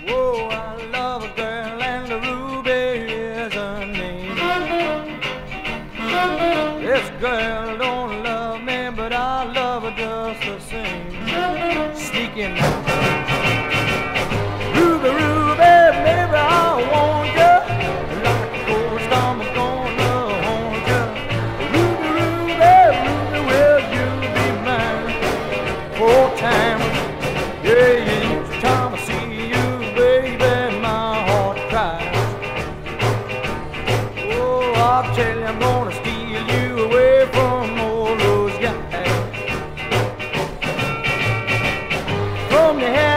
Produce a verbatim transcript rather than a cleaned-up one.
Whoa, I love a girl and the Ruby is her name. This girl don't love me, but I love her just the same. Sneaking Ruby, Ruby, baby, I want you. Like a ghost, I'm gonna haunt you. Ruby, Ruby, Ruby, will you be mine for time? Yeah, each time I see you, baby, my heart cries. Oh, I'll tell you, I'm gonna steal you away from all those guys. From the head